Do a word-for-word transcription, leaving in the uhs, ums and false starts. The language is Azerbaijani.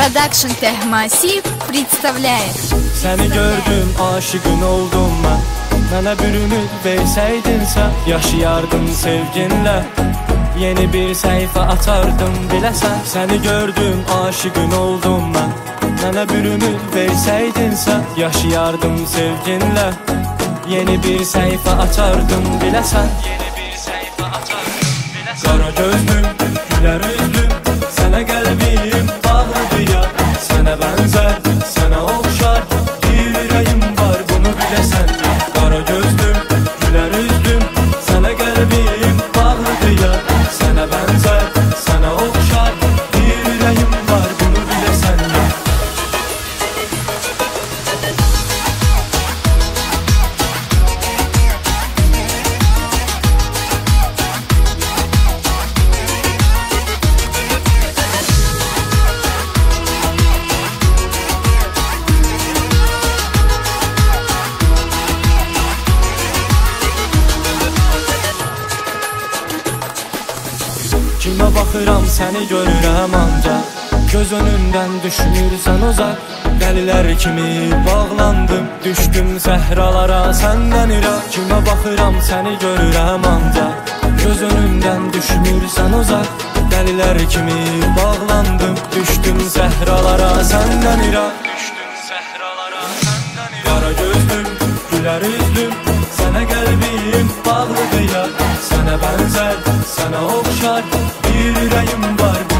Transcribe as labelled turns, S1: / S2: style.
S1: Production Tehmasif представляет.
S2: Səni gördüm, aşığın oldum mən. Mənə bir ümid verseydinsə, yaşayardım sevginlə. Yeni bir səhifə açardım biləsən. Səni gördüm, aşığın oldum mən. Mənə bir ümid verseydinsə, yaşayardım sevginlə. Yeni bir səhifə açardım biləsən. Yeni bir səhifə açardım biləsən. Qara gözlüm, gülər üzlüm, sənə qəlbim bağlıdır ya. Sənə bənzər, sənə oxşar bir ürəyim var, bunu biləsən. Qara gözlüm, gülər üzlüm, sənə qəlbim bağlıdır ya. Sənə bənzər, sənə oxşar bir ürəyim var, bunu biləsən ya. Kimə baxıram, səni görürəm ancaq. Göz önündən düşmürsən uzaq. Dəlilər kimi bağlandım, düşdüm səhralara səndən iraq. Kimə baxıram, səni görürəm ancaq. Göz önündən düşmürsən uzaq. Dəlilər kimi bağlandım, düşdüm səhralara səndən iraq. Düşdüm səhralara səndən iraq. Qara gözlüm, gülər üzlüm, sənə qəlbim bağlıdır ya. Sənə bənzər, sənə oxşar bir ürəyim var.